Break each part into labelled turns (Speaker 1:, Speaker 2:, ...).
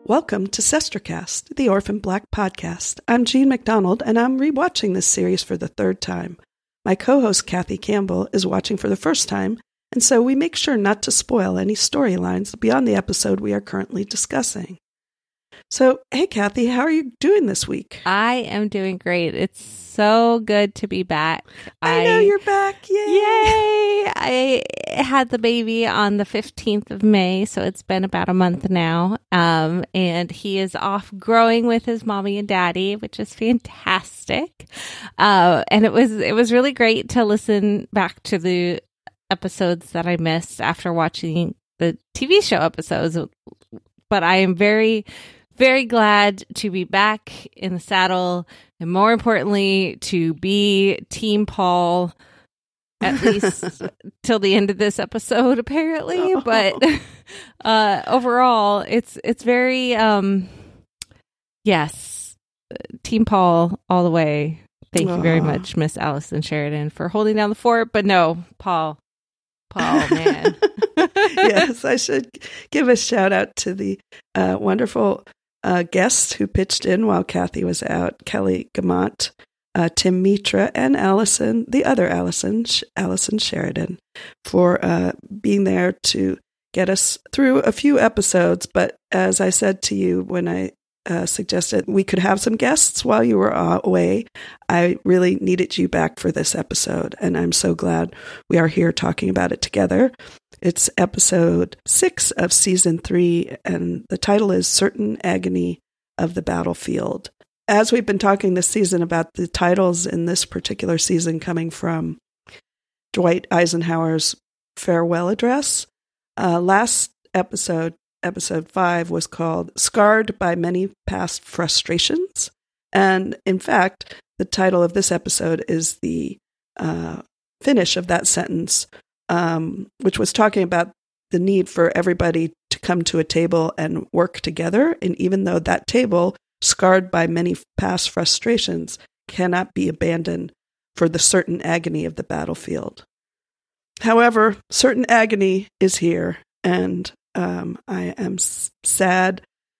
Speaker 1: Welcome to Sestercast, the Orphan Black podcast. I'm Jean MacDonald, and I'm rewatching this series for the third time. My co-host, Kathy Campbell, is watching for the first time, and so we make sure not to spoil any storylines beyond the episode we are currently discussing. So, hey, Kathy, how are you doing this week?
Speaker 2: I am doing great. It's so good to be back.
Speaker 1: I know you're back. Yay!
Speaker 2: Yay! I had the baby on the 15th of May, so it's been about a month now. And he is off growing with his mommy and daddy, which is fantastic. And it was really great to listen back to the episodes that I missed after watching the TV show episodes. But I am very glad to be back in the saddle, and more importantly, to be Team Paul, at least till the end of this episode, apparently. Oh. But overall, it's very, yes, Team Paul all the way. Thank you very much, Miss Allison Sheridan, for holding down the fort. But no, Paul, man.
Speaker 1: Yes, I should give a shout out to the wonderful guests who pitched in while Kathy was out: Kelly Gamont, Tim Mitra, and Allison, the other Allison Sheridan, for being there to get us through a few episodes. But as I said to you when I suggested we could have some guests while you were away, I really needed you back for this episode, and I'm so glad we are here talking about it together. It's episode 6 of season 3, and the title is Certain Agony of the Battlefield. As we've been talking this season about the titles in this particular season coming from Dwight Eisenhower's farewell address, last episode 5, was called Scarred by Many Past Frustrations. And in fact, the title of this episode is the finish of that sentence, which was talking about the need for everybody to come to a table and work together. And even though that table, scarred by many past frustrations, cannot be abandoned for the certain agony of the battlefield. However, certain agony is here, and I am sad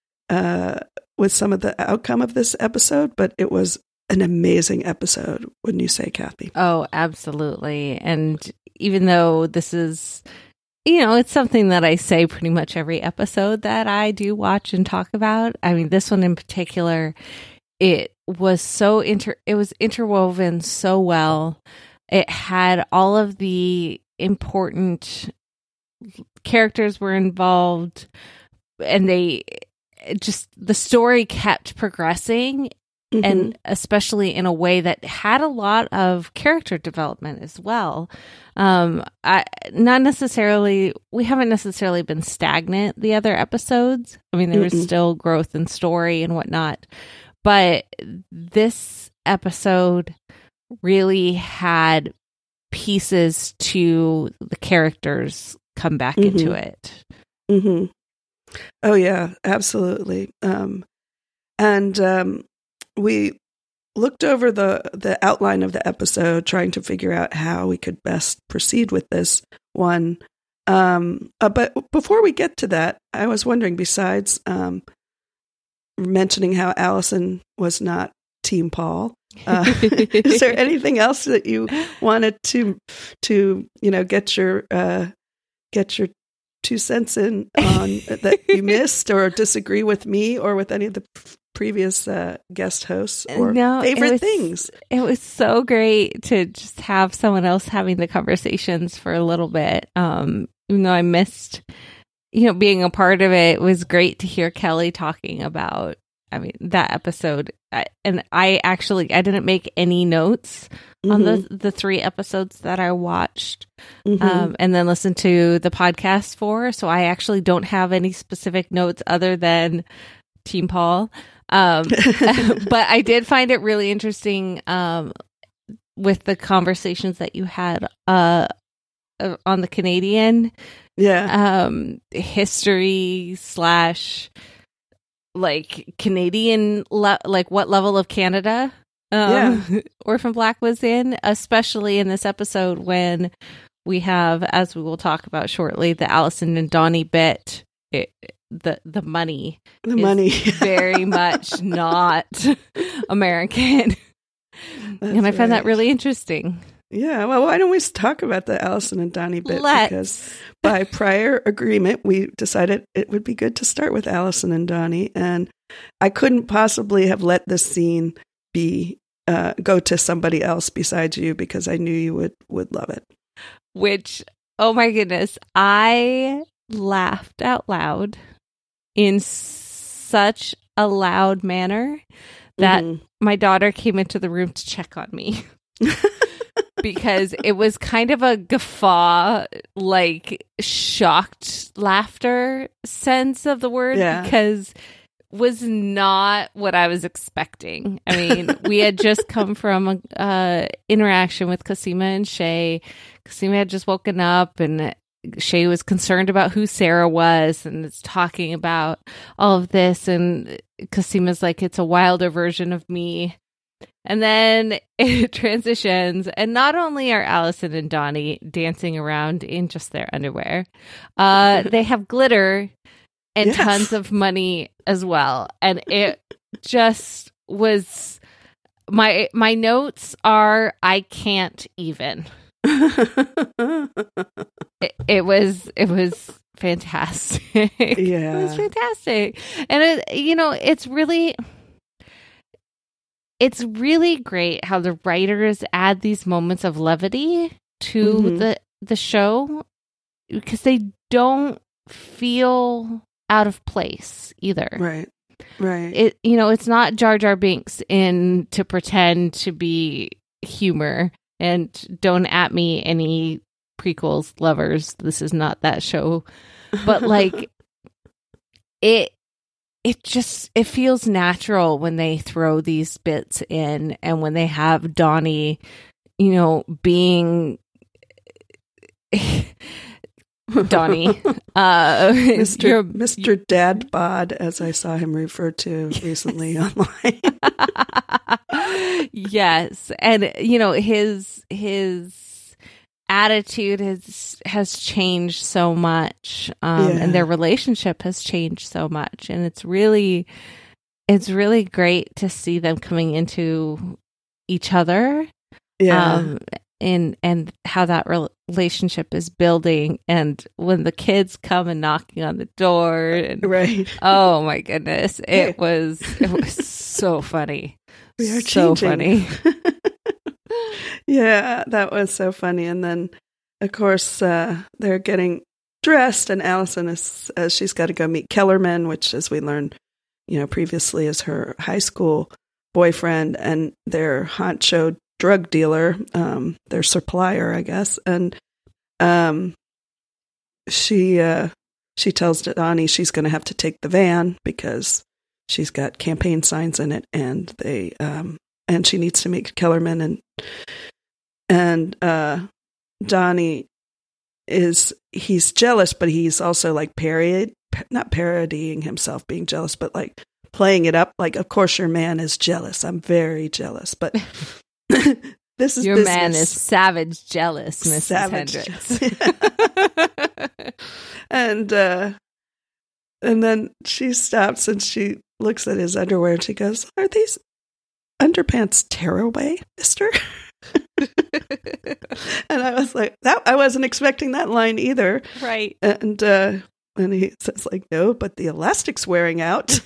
Speaker 1: with some of the outcome of this episode, but it was an amazing episode, wouldn't you say, Kathy?
Speaker 2: Oh, absolutely. And even though this is, it's something that I say pretty much every episode that I do watch and talk about. I mean, this one in particular, it was it was interwoven so well. It had all of the important characters were involved, and the story kept progressing. Mm-hmm. And especially in a way that had a lot of character development as well. We haven't necessarily been stagnant the other episodes. I mean, there was still growth and story and whatnot. But this episode really had pieces to the characters come back into it.
Speaker 1: Mm-hmm. Oh, yeah, absolutely. We looked over the outline of the episode, trying to figure out how we could best proceed with this one. But before we get to that, I was wondering, besides mentioning how Allison was not Team Paul, is there anything else that you wanted to get your 2 cents in on that you missed, or disagree with me or with any of the previous guest hosts, or favorite things?
Speaker 2: It was so great to just have someone else having the conversations for a little bit. Even though I missed, being a part of it, it was great to hear Kelly talking about, that episode. I didn't make any notes on the 3 episodes that I watched, and then listened to the podcast for. So I actually don't have any specific notes other than Team Paul. But I did find it really interesting with the conversations that you had on the Canadian history / Canadian what level of Canada Orphan Black was in, especially in this episode when we have, as we will talk about shortly, the Allison and Donnie bit. the money.
Speaker 1: The money.
Speaker 2: Very much not American. And I find that really interesting.
Speaker 1: Yeah, well, why don't we talk about the Allison and Donnie bit? Because by prior agreement, we decided it would be good to start with Allison and Donnie, and I couldn't possibly have let this scene be go to somebody else besides you because I knew you would love it.
Speaker 2: Which, oh my goodness, I laughed out loud in such a loud manner that my daughter came into the room to check on me. Because it was kind of a guffaw, like shocked laughter sense of the word, because was not what I was expecting. I mean, we had just come from a interaction with Cosima and Shay. Cosima had just woken up, and Shay was concerned about who Sarah was, and is talking about all of this. And Cosima's like, it's a wilder version of me. And then it transitions, and not only are Allison and Donnie dancing around in just their underwear, they have glitter and tons of money as well. And it just was, my notes are, I can't even. It was fantastic.
Speaker 1: Yeah.
Speaker 2: It was fantastic. And it's really great how the writers add these moments of levity to the show, because they don't feel out of place either.
Speaker 1: Right.
Speaker 2: It's not Jar Jar Binks in to pretend to be humor. And don't at me any prequels lovers. This is not that show. But like it feels natural when they throw these bits in, and when they have Donnie, being Donnie,
Speaker 1: Mr. Dad Bod, as I saw him referred to recently online.
Speaker 2: Yes, and his attitude has changed so much, and their relationship has changed so much, and it's really great to see them coming into each other, and how that relationship is building. And when the kids come and knocking on the door, and oh my goodness, it was so funny.
Speaker 1: We are
Speaker 2: so
Speaker 1: changing.
Speaker 2: Funny.
Speaker 1: Yeah, that was so funny. And then, of course, they're getting dressed, and Allison she's got to go meet Kellerman, which, as we learned, previously, is her high school boyfriend and their honcho drug dealer, their supplier, I guess. And she tells Donnie she's going to have to take the van because she's got campaign signs in it, and and she needs to meet Kellerman, and Donnie he's jealous, but he's also like not parodying himself being jealous, but like playing it up, like, of course your man is jealous. I'm very jealous, but this is
Speaker 2: your
Speaker 1: business.
Speaker 2: Man is savage jealous, Mrs.
Speaker 1: Hendricks. And then she stops and she looks at his underwear and she goes, "Are these underpants tearaway, mister?" And I was like, I wasn't expecting that line either.
Speaker 2: Right.
Speaker 1: And he says, like, "No, but the elastic's wearing out."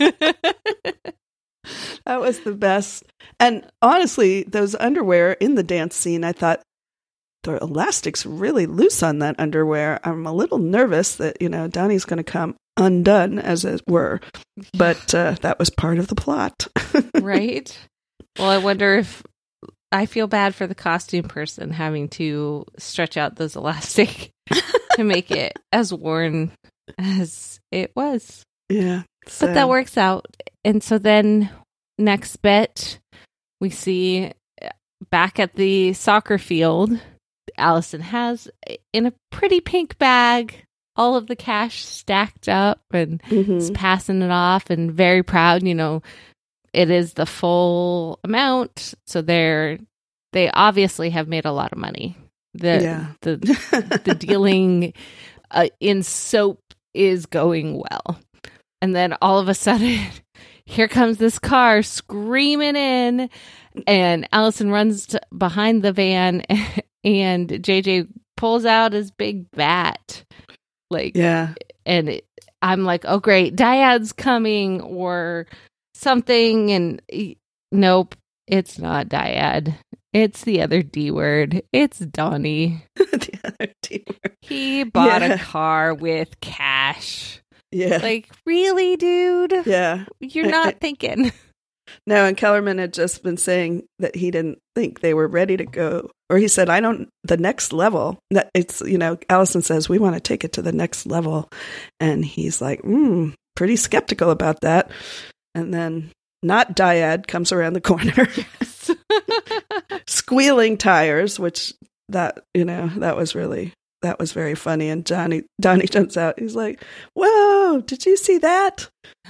Speaker 1: That was the best. And honestly, those underwear in the dance scene, I thought, the elastic's really loose on that underwear. I'm a little nervous that, Donnie's going to come undone, as it were. But that was part of the plot.
Speaker 2: Right. Well, I wonder if I feel bad for the costume person having to stretch out those elastic to make it as worn as it was.
Speaker 1: Yeah.
Speaker 2: But that works out. And so then next bit, we see back at the soccer field, Allison has in a pretty pink bag all of the cash stacked up and is passing it off and very proud. It is the full amount. So they obviously have made a lot of money. The dealing in soap is going well. And then all of a sudden, here comes this car screaming in, and Allison runs behind the van, and JJ pulls out his big bat. Like,
Speaker 1: Yeah.
Speaker 2: And I'm like, oh, great, Dyad's coming or something. And nope, it's not Dyad. It's the other D word. It's Donnie.
Speaker 1: The other D word.
Speaker 2: He bought a car with cash.
Speaker 1: Yeah.
Speaker 2: Like, really, dude?
Speaker 1: Yeah.
Speaker 2: You're not thinking.
Speaker 1: No, and Kellerman had just been saying that he didn't think they were ready to go. Or he said, the next level. That it's, Allison says, we want to take it to the next level. And he's like, pretty skeptical about that. And then not Dyad comes around the corner.
Speaker 2: Yes.
Speaker 1: Squealing tires, which that was very funny. And Donnie jumps out. He's like, whoa, did you see that?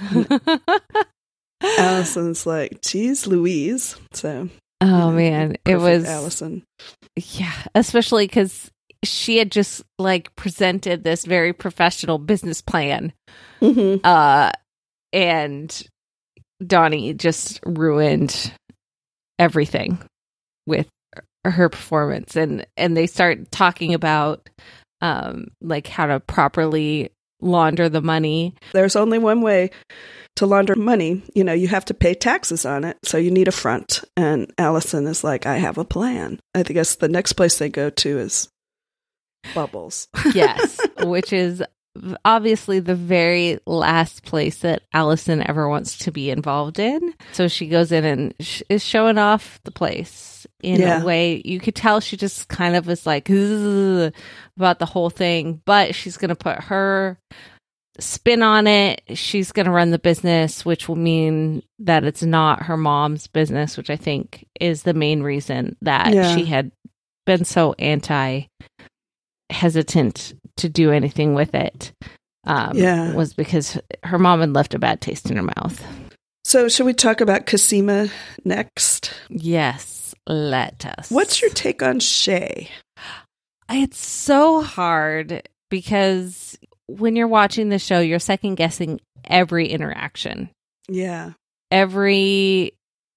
Speaker 1: Allison's like, geez, Louise. So,
Speaker 2: man, it was
Speaker 1: Allison.
Speaker 2: Yeah, especially because she had just like presented this very professional business plan.
Speaker 1: Mm-hmm.
Speaker 2: And Donnie just ruined everything with her performance. And they start talking about like how to properly launder the money.
Speaker 1: There's only one way to launder money. You have to pay taxes on it. So you need a front. And Allison is like, I have a plan. I guess the next place they go to is Bubbles.
Speaker 2: Yes, which is obviously the very last place that Allison ever wants to be involved in. So she goes in and is showing off the place in a way. You could tell she just kind of was like about the whole thing, but she's going to put her spin on it. She's going to run the business, which will mean that it's not her mom's business, which I think is the main reason that she had been so hesitant to do anything with it. Was because her mom had left a bad taste in her mouth.
Speaker 1: So should we talk about Cosima next?
Speaker 2: Yes, let us.
Speaker 1: What's your take on Shay?
Speaker 2: It's so hard because when you're watching the show, you're second guessing every interaction.
Speaker 1: Yeah.
Speaker 2: Everything.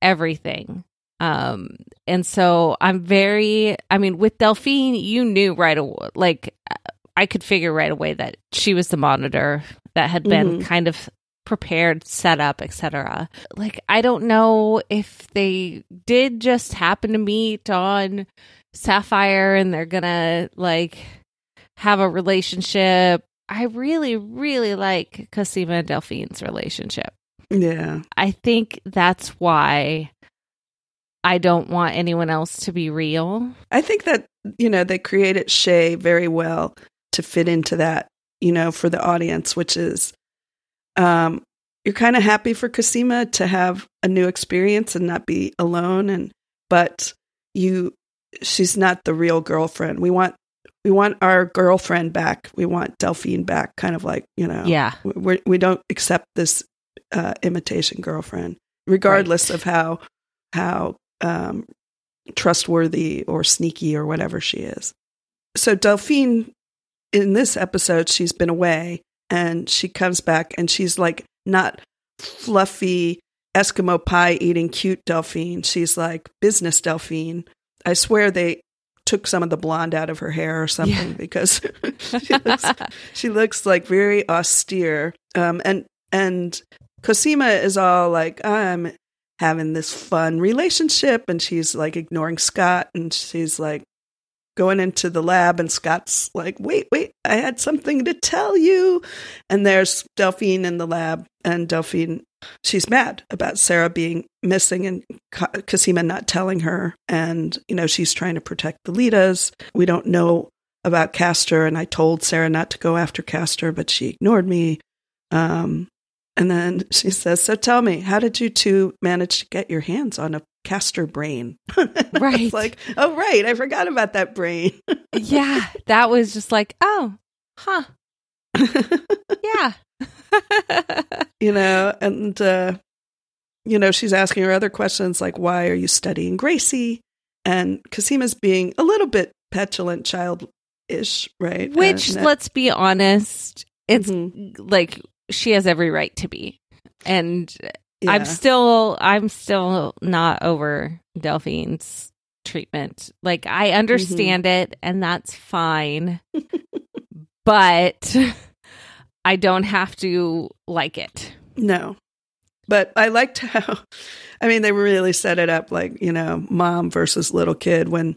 Speaker 2: And so with Delphine, you knew right away, like I could figure right away that she was the monitor that had been kind of prepared, set up, etc. Like, I don't know if they did just happen to meet on Sapphire and they're gonna like have a relationship. I really, really like Cosima and Delphine's relationship.
Speaker 1: Yeah.
Speaker 2: I think that's why I don't want anyone else to be real.
Speaker 1: I think that, they created Shay very well to fit into that, for the audience, which is, you're kind of happy for Cosima to have a new experience and not be alone. But she's not the real girlfriend. We want our girlfriend back. We want Delphine back, kind of like, we don't accept this imitation girlfriend, regardless of how trustworthy or sneaky or whatever she is. So Delphine, in this episode, she's been away and she comes back and she's like not fluffy Eskimo pie eating cute Delphine. She's like business Delphine. I swear they took some of the blonde out of her hair or something because she looks like very austere. And Cosima is all like, I'm having this fun relationship, and she's like ignoring Scott, and she's like going into the lab, and Scott's like, wait, I had something to tell you. And there's Delphine in the lab, and Delphine, she's mad about Sarah being missing and Cosima not telling her. And, she's trying to protect the Litas. We don't know about Castor, and I told Sarah not to go after Castor, but she ignored me. And then she says, so tell me, how did you two manage to get your hands on a Castor brain?
Speaker 2: Right.
Speaker 1: It's like, oh, right. I forgot about that brain.
Speaker 2: Yeah. That was just like, oh, huh. Yeah.
Speaker 1: And, she's asking her other questions like, why are you studying Gracie? And Cosima's being a little bit petulant, childish, right?
Speaker 2: Which, let's be honest, it's like she has every right to be. And
Speaker 1: Yeah.
Speaker 2: I'm still not over Delphine's treatment. Like, I understand it, and that's fine. But I don't have to like it.
Speaker 1: No. But I liked how, I mean, they really set it up like, mom versus little kid when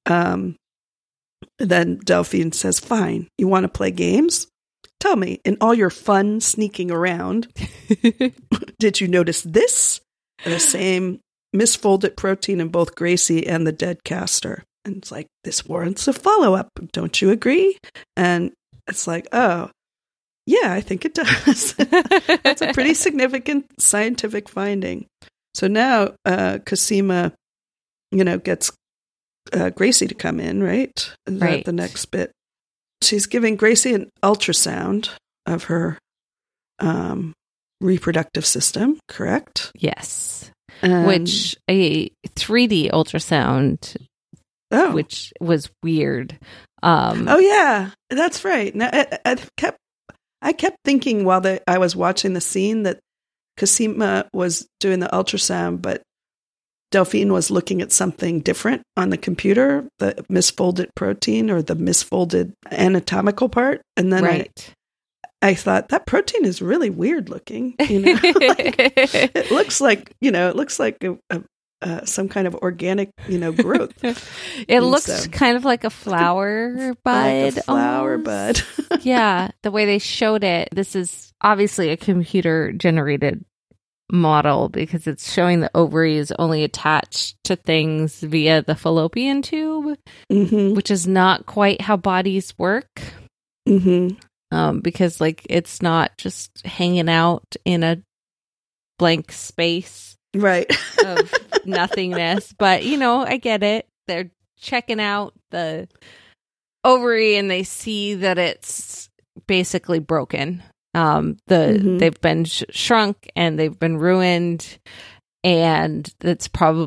Speaker 1: then Delphine says, fine, you want to play games? Tell me, in all your fun sneaking around, did you notice this? The same misfolded protein in both Gracie and the dead Castor. And it's like, this warrants a follow-up. Don't you agree? And it's like, oh, yeah, I think it does. That's a pretty significant scientific finding. So now Cosima, gets Gracie to come in, right?
Speaker 2: Right.
Speaker 1: The next bit. She's giving Gracie an ultrasound of her reproductive system, correct?
Speaker 2: Yes.
Speaker 1: And,
Speaker 2: which a 3D ultrasound, which was weird.
Speaker 1: Oh yeah, that's right. Now, I kept thinking while I was watching the scene that Cosima was doing the ultrasound, but Delphine was looking at something different on the computer, the misfolded protein or the misfolded anatomical part. And then I thought that protein is really weird looking. It looks like some kind of organic, growth.
Speaker 2: It looks kind of like a flower bud.
Speaker 1: Like a flower bud.
Speaker 2: Yeah, the way they showed it. This is obviously a computer generated model because it's showing the ovary is only attached to things via the fallopian tube, which is not quite how bodies work. Because it's not just hanging out in a blank space,
Speaker 1: right,
Speaker 2: of nothingness. But I get it. They're checking out the ovary and they see that it's basically broken. They've been shrunk and they've been ruined, and that's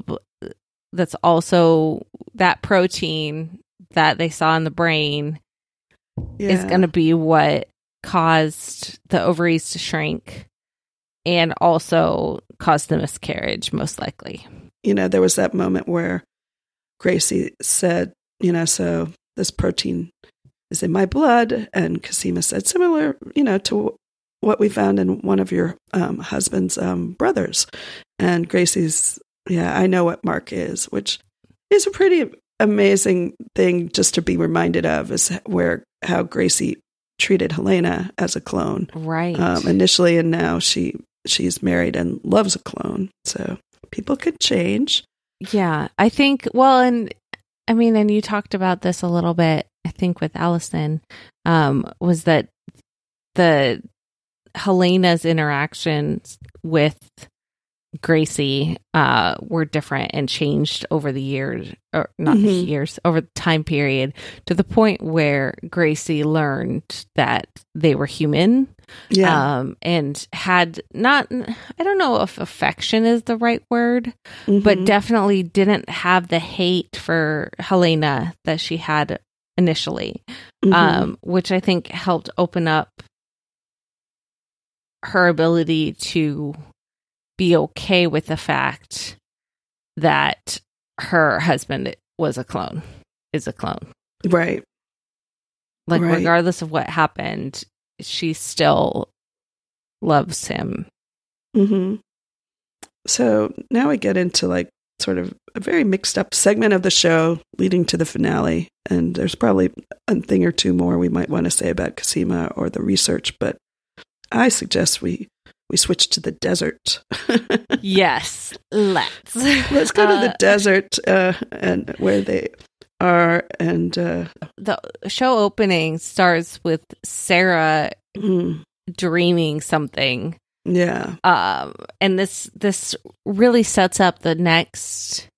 Speaker 2: also that protein that they saw in the brain is going to be what caused the ovaries to shrink and also caused the miscarriage, most likely.
Speaker 1: There was that moment where Gracie said, so this protein is in my blood, and Cosima said, similar, to what we found in one of your husband's brothers. And Gracie's, I know what Mark is, which is a pretty amazing thing just to be reminded of, is how Gracie treated Helena as a clone,
Speaker 2: right?
Speaker 1: Initially, and now she's married and loves a clone. So people could change.
Speaker 2: Yeah, I think. Well, and you talked about this a little bit, I think, with Allison, was that the Helena's interactions with Gracie were different and changed over the years, or not the years, over the time period, to the point where Gracie learned that they were human, and had not, I don't know if affection is the right word, but definitely didn't have the hate for Helena that she had initially, which I think helped open up her ability to be okay with the fact that her husband is a clone.
Speaker 1: Right.
Speaker 2: Regardless of what happened, she still loves him.
Speaker 1: So now we get into sort of a very mixed up segment of the show leading to the finale. And there's probably a thing or two more we might want to say about Cosima or the research, but I suggest we switch to the desert.
Speaker 2: Yes, let's
Speaker 1: go to the desert and where they are. And
Speaker 2: the show opening starts with Sarah dreaming something.
Speaker 1: Yeah.
Speaker 2: And this really sets up the next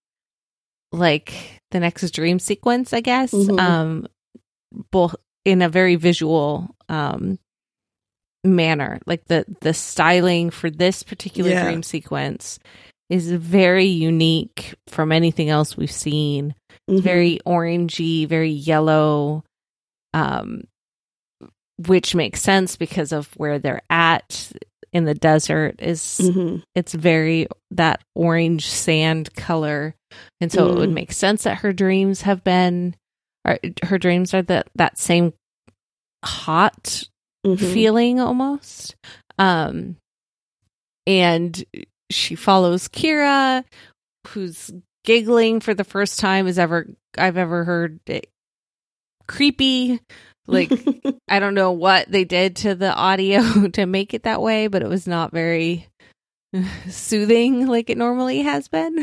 Speaker 2: dream sequence, I guess. Both in a very visual manner. Like the styling for this particular dream sequence is very unique from anything else we've seen. Very orangey, very yellow, which makes sense because of where they're at in the desert. It's very that orange sand color, and so it would make sense that her dreams are that same hot feeling almost. And she follows Kira, who's giggling for the first time I've ever heard it. Creepy. Like, I don't know what they did to the audio to make it that way, but it was not very soothing like it normally has been.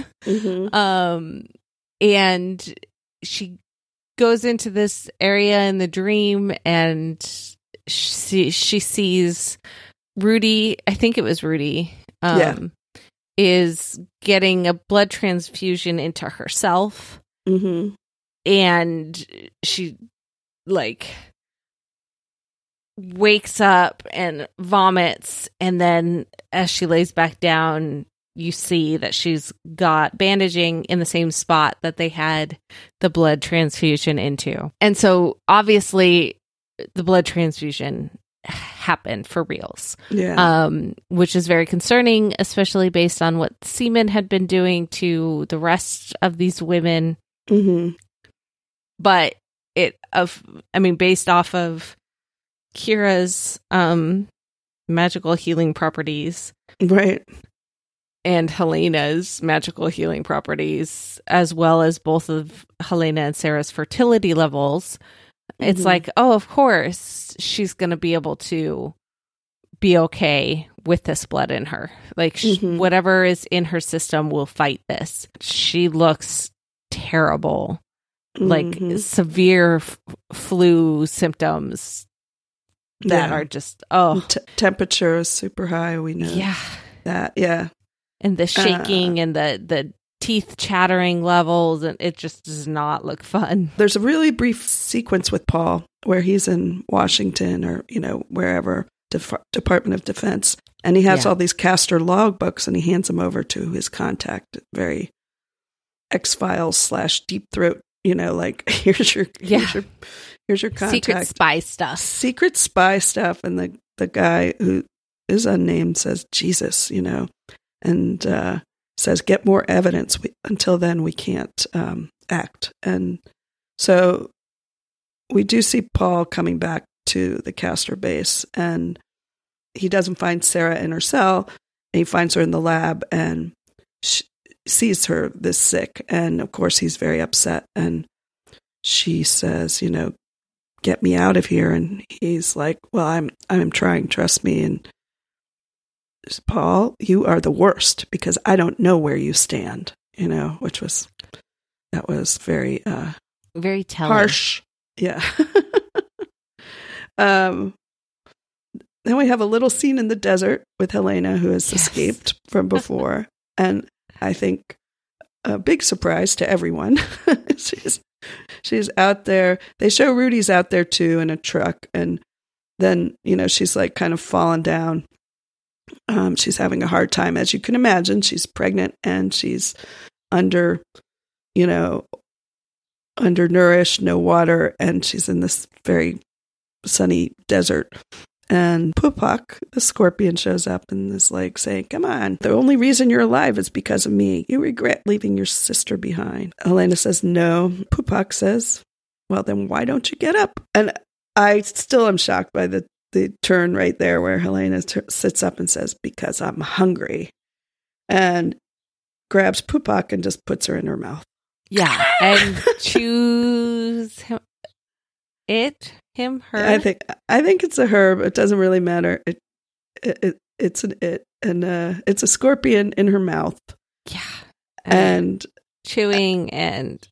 Speaker 2: And she goes into this area in the dream, and she sees Rudy. I think it was Rudy. Is getting a blood transfusion into herself. And she wakes up and vomits, and then as she lays back down, you see that she's got bandaging in the same spot that they had the blood transfusion into. And so obviously the blood transfusion happened for reals. Which is very concerning, especially based on what Seaman had been doing to the rest of these women. But based off of Kira's magical healing properties,
Speaker 1: right,
Speaker 2: and Helena's magical healing properties, as well as both of Helena and Sarah's fertility levels, it's like, oh, of course she's going to be able to be okay with this blood in her. Like, whatever is in her system will fight this. She looks terrible, like severe flu symptoms that are just,
Speaker 1: temperature is super high. We know that.
Speaker 2: And the shaking and the teeth chattering levels, and it just does not look fun.
Speaker 1: There's a really brief sequence with Paul where he's in Washington or, wherever, Department of Defense, and he has all these Castor logbooks, and he hands them over to his contact, very X-Files / Deep Throat, like, here's your contact. Secret spy stuff. And the guy who is unnamed says, Jesus, and says, get more evidence. Until then, we can't act. And so we do see Paul coming back to the Castor base, and he doesn't find Sarah in her cell, and he finds her in the lab, and sees her this sick. And of course, he's very upset. And she says, get me out of here. And he's like, well, I'm trying, trust me. And Paul, you are the worst because I don't know where you stand, that was very,
Speaker 2: very telling.
Speaker 1: Harsh. Yeah. Then we have a little scene in the desert with Helena, who has escaped from before. And I think a big surprise to everyone. She's out there. They show Rudy's out there too in a truck. And then, she's like kind of fallen down. She's having a hard time. As you can imagine, she's pregnant and she's undernourished, no water. And she's in this very sunny desert. And Pupak, the scorpion, shows up and is like saying, come on, the only reason you're alive is because of me. You regret leaving your sister behind. Helena says, no. Pupak says, well, then why don't you get up? And I still am shocked by the turn right there where Helena sits up and says, because I'm hungry. And grabs Pupak and just puts her in her mouth.
Speaker 2: Yeah. And chews her.
Speaker 1: I think it's a her, but it doesn't really matter. It's an it, and it's a scorpion in her mouth.
Speaker 2: Yeah,
Speaker 1: and
Speaker 2: chewing and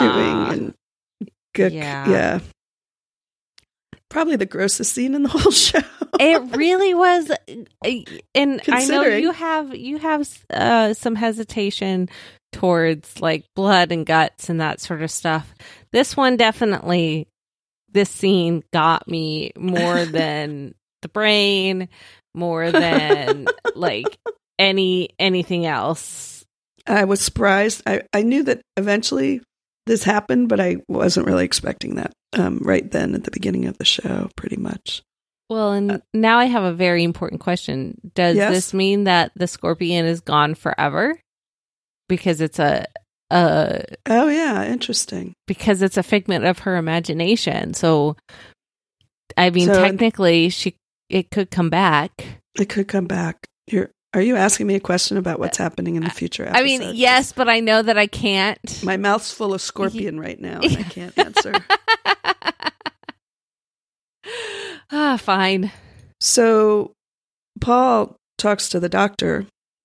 Speaker 1: yeah. Probably the grossest scene in the whole show.
Speaker 2: It really was, and I know you have some hesitation towards like blood and guts and that sort of stuff. This one definitely. This scene got me more than the brain, more than like anything else.
Speaker 1: I was surprised. I knew that eventually this happened, but I wasn't really expecting that right then at the beginning of the show, pretty much.
Speaker 2: Well, and now I have a very important question. Does this mean that the scorpion is gone forever? Because it's oh
Speaker 1: yeah, interesting.
Speaker 2: Because it's a figment of her imagination. So, I mean, technically, it could come back.
Speaker 1: It could come back. Are you asking me a question about what's happening in the future episode?
Speaker 2: I mean, yes, but I know that I can't.
Speaker 1: My mouth's full of scorpion right now, and I can't answer.
Speaker 2: Fine.
Speaker 1: So Paul talks to the doctor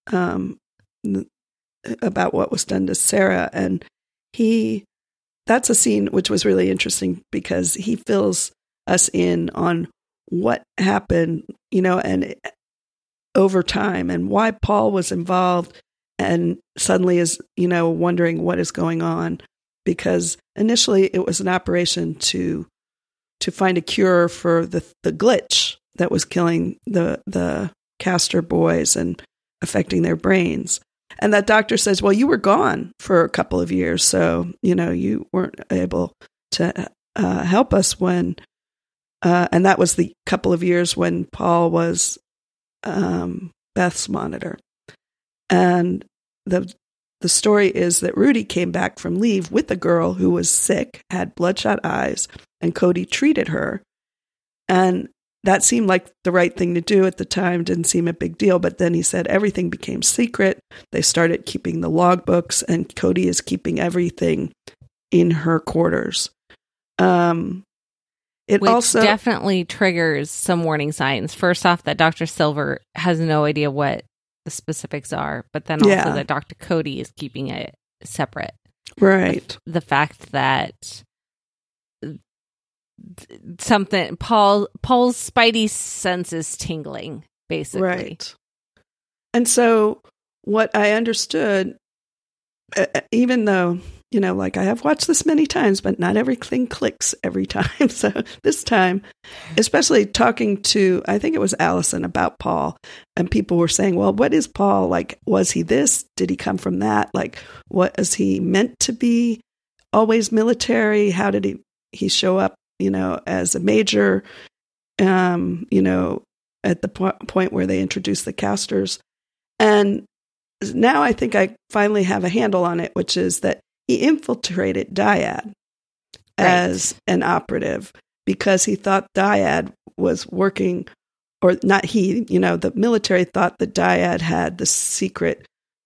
Speaker 1: about what was done to Sarah, and that's a scene which was really interesting because he fills us in on what happened, and over time, and why Paul was involved, and suddenly is, wondering what is going on, because initially it was an operation to find a cure for the glitch that was killing the Castor boys and affecting their brains. And that doctor says, well, you were gone for a couple of years, so, you weren't able to help us when, and that was the couple of years when Paul was Beth's monitor. And the story is that Rudy came back from leave with a girl who was sick, had bloodshot eyes, and Cody treated her. And that seemed like the right thing to do at the time, didn't seem a big deal. But then he said everything became secret. They started keeping the logbooks, and Cody is keeping everything in her quarters. Which also
Speaker 2: definitely triggers some warning signs. First off, that Dr. Silver has no idea what the specifics are, but then also that Dr. Cody is keeping it separate.
Speaker 1: Right.
Speaker 2: The fact that something Paul's spidey sense is tingling, basically.
Speaker 1: Right. And so what I understood, even though, like I have watched this many times, but not everything clicks every time. So this time, especially talking to, I think it was Allison about Paul, and people were saying, well, what is Paul? Like, was he this? Did he come from that? Like, what is he meant to be? Always military? How did he show up, as a major, at the point where they introduced the Castors? And now I think I finally have a handle on it, which is that he infiltrated Dyad as an operative because he thought Dyad was working, or not he, the military thought that Dyad had the secret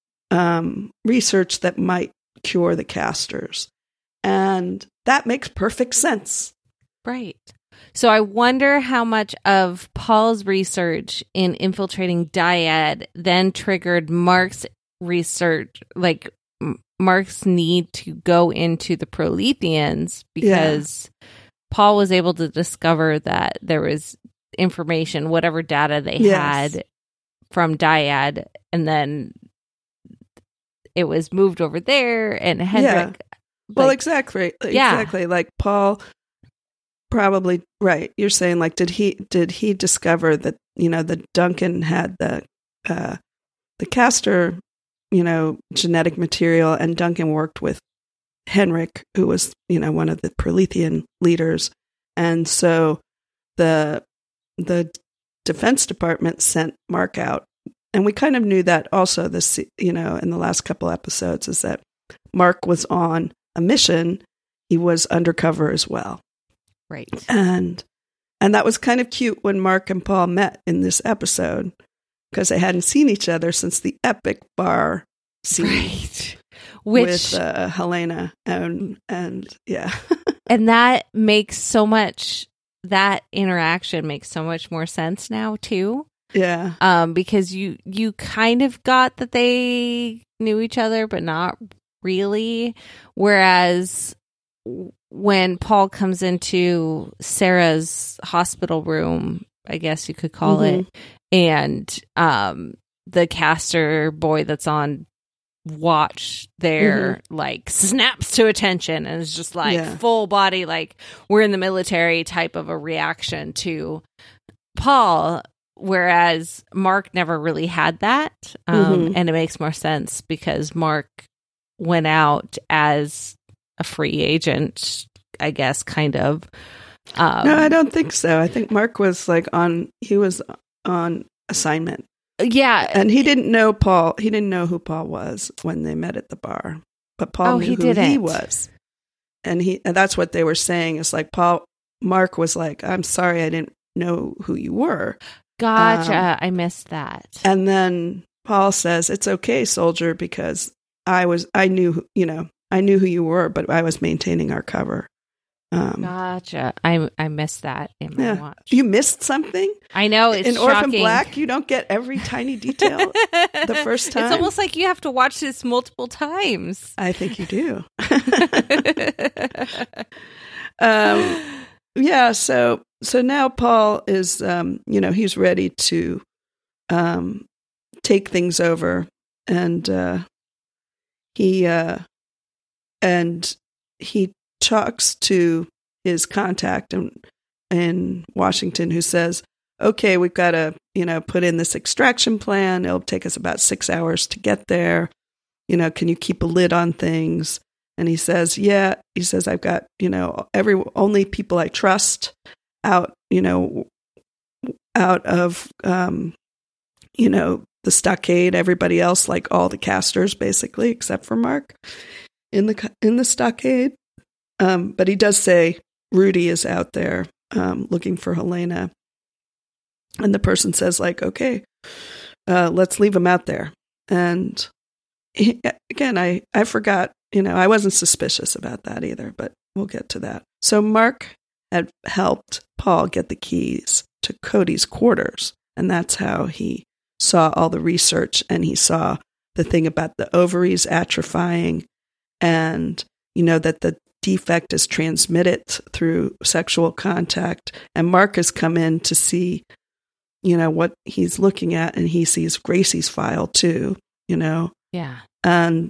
Speaker 1: research that might cure the Castors. And that makes perfect sense.
Speaker 2: Right. So I wonder how much of Paul's research in infiltrating Dyad then triggered Mark's research, like Mark's need to go into the Proletheans, because Paul was able to discover that there was information, whatever data they had from Dyad, and then it was moved over there, and Hendrik.
Speaker 1: Well, exactly. Like Paul probably, right. You're saying, like, did he discover that, that Duncan had the Castor, genetic material, and Duncan worked with Henrik, who was, one of the Prolethean leaders. And so the Defense Department sent Mark out. And we kind of knew that also this, in the last couple episodes, is that Mark was on a mission. He was undercover as well.
Speaker 2: Right.
Speaker 1: And that was kind of cute when Mark and Paul met in this episode, because they hadn't seen each other since the epic bar scene with Helena. And yeah.
Speaker 2: And that makes that interaction makes so much more sense now too.
Speaker 1: Yeah.
Speaker 2: Because you kind of got that they knew each other, but not really. Whereas when Paul comes into Sarah's hospital room, I guess you could call it, and the Castor boy that's on watch there like snaps to attention and is just like full body, like we're in the military type of a reaction to Paul, whereas Mark never really had that. And it makes more sense because Mark went out as a free agent, I guess, kind of,
Speaker 1: No, I don't think so. I think Mark was he was on assignment.
Speaker 2: Yeah.
Speaker 1: And he didn't know Paul. He didn't know who Paul was when they met at the bar. But Paul knew who he was. And that's what they were saying. It's like Mark was like, I'm sorry, I didn't know who you were.
Speaker 2: Gotcha. I missed that.
Speaker 1: And then Paul says, it's okay, soldier, because I knew who you were, but I was maintaining our cover.
Speaker 2: Gotcha. I missed that in my watch.
Speaker 1: You missed something?
Speaker 2: I know, it's
Speaker 1: in
Speaker 2: shocking.
Speaker 1: Orphan Black, you don't get every tiny detail the first time.
Speaker 2: It's almost like you have to watch this multiple times.
Speaker 1: I think you do. Yeah, so now Paul is, he's ready to take things over, and he talks to his contact in Washington, who says, okay, we've got to, put in this extraction plan. It'll take us about 6 hours to get there. Can you keep a lid on things? And he says, yeah. He says, I've got, only people I trust out of, the stockade. Everybody else, like all the casters, basically, except for Mark, in the stockade. But he does say Rudy is out there looking for Helena. And the person says, like, okay, let's leave him out there. And again, I forgot, I wasn't suspicious about that either, but we'll get to that. So Mark had helped Paul get the keys to Cody's quarters. And that's how he saw all the research, and he saw the thing about the ovaries atrophying, and, that the defect is transmitted through sexual contact. And Mark has come in to see, what he's looking at, and he sees Gracie's file too,
Speaker 2: Yeah.
Speaker 1: And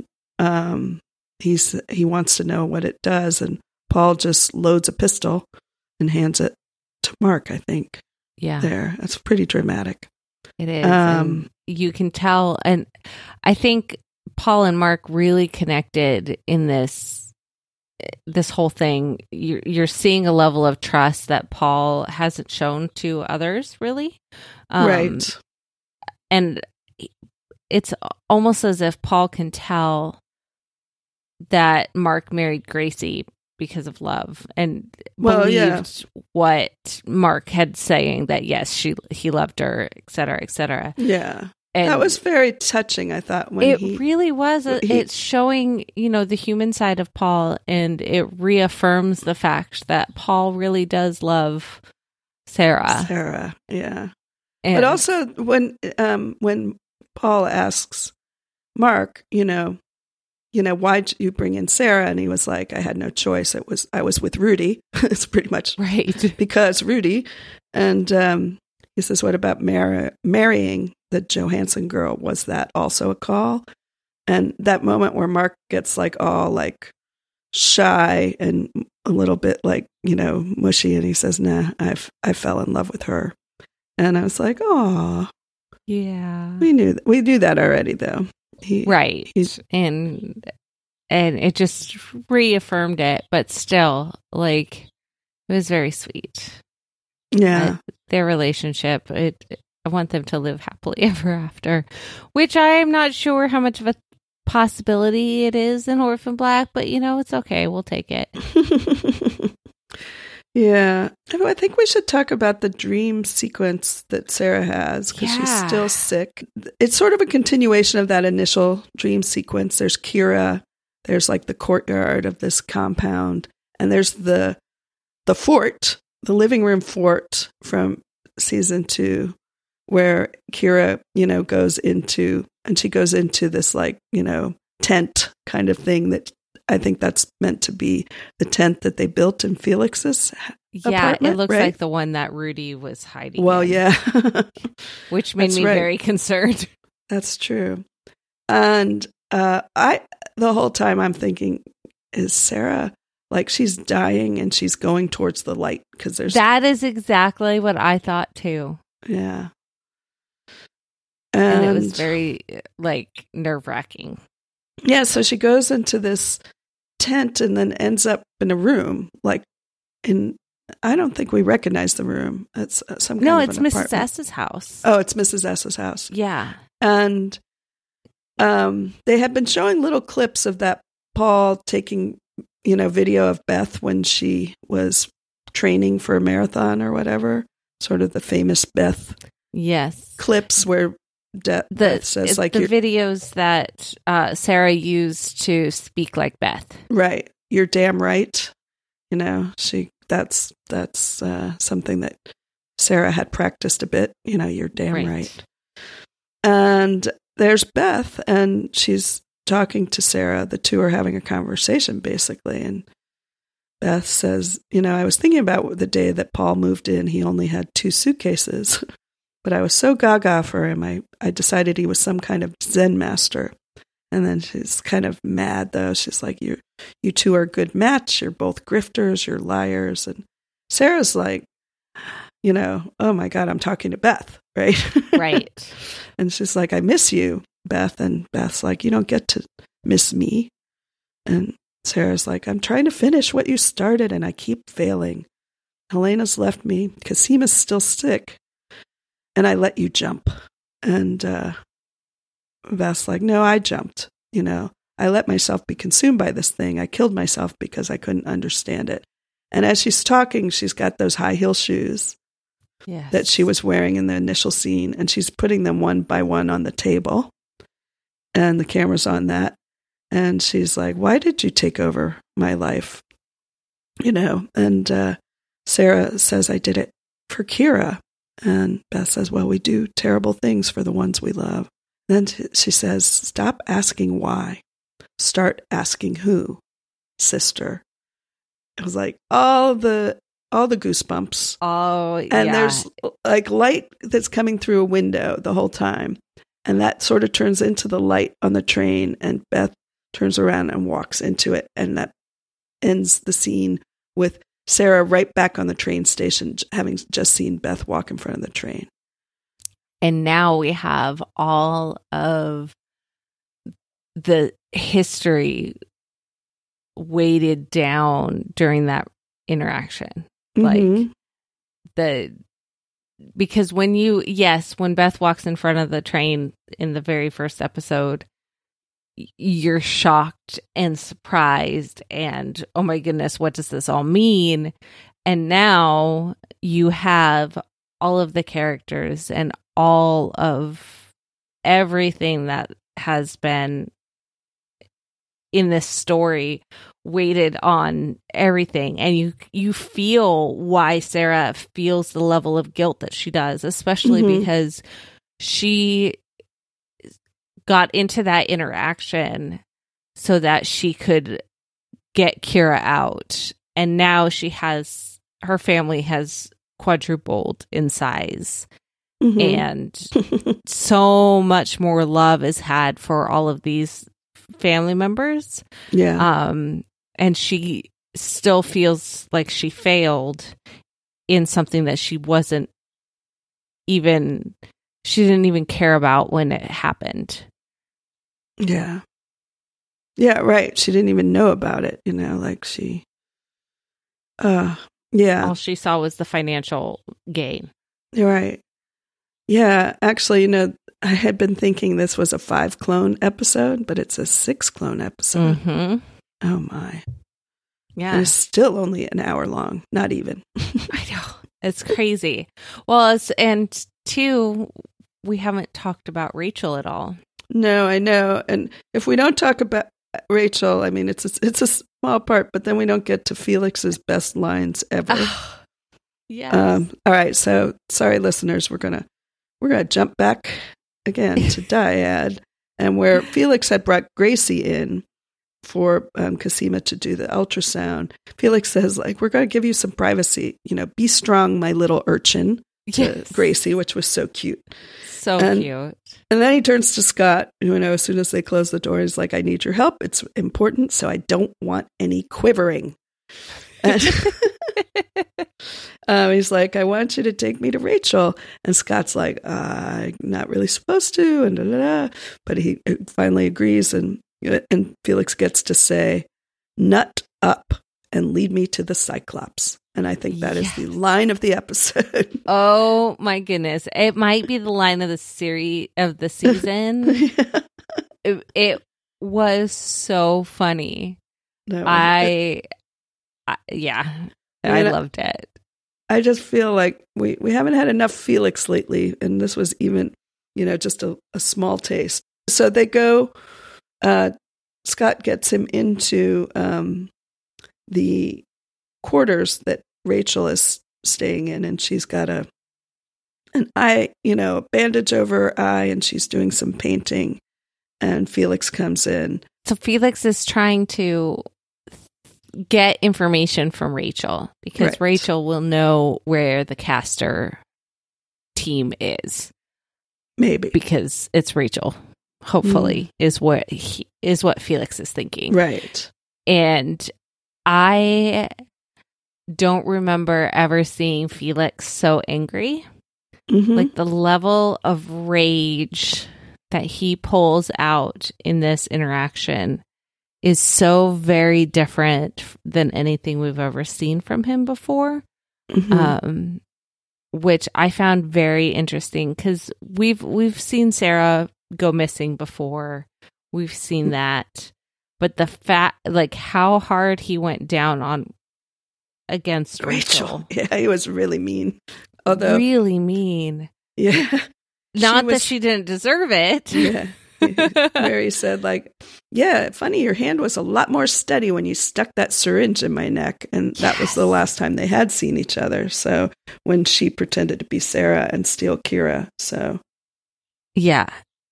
Speaker 1: he wants to know what it does, and Paul just loads a pistol and hands it to Mark, I think.
Speaker 2: Yeah.
Speaker 1: There. That's pretty dramatic.
Speaker 2: It is. And you can tell, and I think Paul and Mark really connected in this whole thing. You're seeing a level of trust that Paul hasn't shown to others, really.
Speaker 1: Right.
Speaker 2: And it's almost as if Paul can tell that Mark married Gracie because of love, and believed what Mark had saying, that yes, he loved her, et cetera, et cetera.
Speaker 1: Yeah.
Speaker 2: And
Speaker 1: that was very touching, I thought.
Speaker 2: Really was. It's showing, the human side of Paul, and it reaffirms the fact that Paul really does love Sarah.
Speaker 1: Yeah.
Speaker 2: And,
Speaker 1: but also when Paul asks Mark, why'd you bring in Sarah? And he was like, I had no choice. I was with Rudy. It's pretty much
Speaker 2: right
Speaker 1: because Rudy. And he says, what about marrying the Johansson girl? Was that also a call? And that moment where Mark gets all shy and a little bit mushy, and he says, nah, I fell in love with her. And I was like, oh,
Speaker 2: yeah,
Speaker 1: we knew that already, though.
Speaker 2: Right. And it just reaffirmed it, but still, it was very sweet.
Speaker 1: Yeah.
Speaker 2: Their relationship, I want them to live happily ever after, which I'm not sure how much of a possibility it is in Orphan Black, but it's okay. We'll take it.
Speaker 1: Yeah. I think we should talk about the dream sequence that Sarah has, because she's still sick. It's sort of a continuation of that initial dream sequence. There's Kira, there's the courtyard of this compound, and there's the fort, the living room fort from season 2, where Kira, goes into this tent kind of thing that I think that's meant to be the tent that they built in Felix's apartment.
Speaker 2: It looks
Speaker 1: right?
Speaker 2: like the one that Rudy was hiding
Speaker 1: Well,
Speaker 2: in,
Speaker 1: yeah.
Speaker 2: which made me very concerned.
Speaker 1: That's true. And the whole time I'm thinking, is Sarah, she's dying and she's going towards the light? Because
Speaker 2: that is exactly what I thought too.
Speaker 1: Yeah.
Speaker 2: And it was very nerve-wracking.
Speaker 1: Yeah, so she goes into this tent and then ends up in a room, in I don't think we recognize the room. It's some kind
Speaker 2: No,
Speaker 1: of
Speaker 2: it's
Speaker 1: an
Speaker 2: Mrs.
Speaker 1: apartment.
Speaker 2: S's house.
Speaker 1: Oh, it's Mrs. S's house.
Speaker 2: Yeah.
Speaker 1: And they had been showing little clips of that Paul taking, video of Beth when she was training for a marathon or whatever, sort of the famous Beth clips where Beth says, like,
Speaker 2: the videos that Sarah used to speak like Beth.
Speaker 1: Right. You're damn right. That's something that Sarah had practiced a bit. You're damn right. And there's Beth, and she's talking to Sarah. The two are having a conversation, basically. And Beth says, I was thinking about the day that Paul moved in. He only had 2 suitcases, but I was so gaga for him. I decided he was some kind of Zen master. And then she's kind of mad, though. She's like, you two are a good match. You're both grifters. You're liars. And Sarah's like, oh my God, I'm talking to Beth, right?
Speaker 2: Right.
Speaker 1: And she's like, I miss you, Beth. And Beth's like, you don't get to miss me. And Sarah's like, I'm trying to finish what you started, and I keep failing. Helena's left me. Casima's still sick. And I let you jump. And Beth's like, no, I jumped. I let myself be consumed by this thing. I killed myself because I couldn't understand it. And as she's talking, she's got those high heel shoes that she was wearing in the initial scene, and she's putting them one by one on the table, and the camera's on that. And she's like, why did you take over my life? And Sarah says, I did it for Kira. And Beth says, well, we do terrible things for the ones we love. Then she says, stop asking why. Start asking who, sister. It was like all the goosebumps.
Speaker 2: Oh, yeah.
Speaker 1: And there's like light that's coming through a window the whole time. And that sort of turns into the light on the train. And Beth turns around and walks into it. And that ends the scene with Sarah right back on the train station, having just seen Beth walk in front of the train.
Speaker 2: And now we have all of the history weighted down during that interaction.
Speaker 1: Mm-hmm.
Speaker 2: Because when Beth walks in front of the train in the very first episode, you're shocked and surprised and, oh my goodness, what does this all mean? And now you have all of the characters and all of everything that has been in this story weighted on everything, and you feel why Sarah feels the level of guilt that she does, especially because she got into that interaction so that she could get Kira out, and now her family has quadrupled in size. And so much more love is had for all of these family members.
Speaker 1: Yeah.
Speaker 2: And she still feels like she failed in something that she didn't even care about when it happened.
Speaker 1: Yeah. Yeah, right. She didn't even know about it, like she yeah.
Speaker 2: All she saw was the financial gain.
Speaker 1: You're right. Yeah, actually, I had been thinking this was a 5-clone episode, but it's a 6-clone episode.
Speaker 2: Mm-hmm.
Speaker 1: Oh, my.
Speaker 2: Yeah.
Speaker 1: And it's still only an hour long. Not even.
Speaker 2: I know. It's crazy. Well, and 2, we haven't talked about Rachel at all.
Speaker 1: No, I know. And if we don't talk about Rachel, I mean, it's a small part, but then we don't get to Felix's best lines ever.
Speaker 2: Yeah.
Speaker 1: All right. So sorry, listeners. We're gonna jump back again to Dyad, and where Felix had brought Gracie in for Cosima to do the ultrasound. Felix says, like, we're going to give you some privacy. Be strong, my little urchin. To Gracie, which was so cute.
Speaker 2: So cute.
Speaker 1: And then he turns to Scott, as soon as they close the door, he's like, I need your help. It's important, so I don't want any quivering. And he's like, I want you to take me to Rachel. And Scott's like, I'm not really supposed to. And But he finally agrees. And Felix gets to say, nut up and lead me to the Cyclops. And I think that is the line of the episode.
Speaker 2: Oh my goodness. It might be the line of the season. It was so funny. I loved it.
Speaker 1: I just feel like we haven't had enough Felix lately, and this was even, just a small taste. So they go, Scott gets him into the quarters that Rachel is staying in, and she's got a bandage over her eye, and she's doing some painting, and Felix comes in.
Speaker 2: So Felix is trying to get information from Rachel because Rachel will know where the Castor team is.
Speaker 1: Maybe.
Speaker 2: Because it's Rachel. Hopefully is what Felix is thinking.
Speaker 1: Right.
Speaker 2: And I don't remember ever seeing Felix so angry. Mm-hmm. Like the level of rage that he pulls out in this interaction is so very different than anything we've ever seen from him before, which I found very interesting because we've seen Sarah go missing before. We've seen that, but the how hard he went down on against Rachel.
Speaker 1: Yeah, he was really mean. Although
Speaker 2: really mean.
Speaker 1: Yeah.
Speaker 2: Not that she didn't deserve it.
Speaker 1: Yeah. Mary said, funny, your hand was a lot more steady when you stuck that syringe in my neck. And that was the last time they had seen each other. So when she pretended to be Sarah and steal Kira. So.
Speaker 2: Yeah.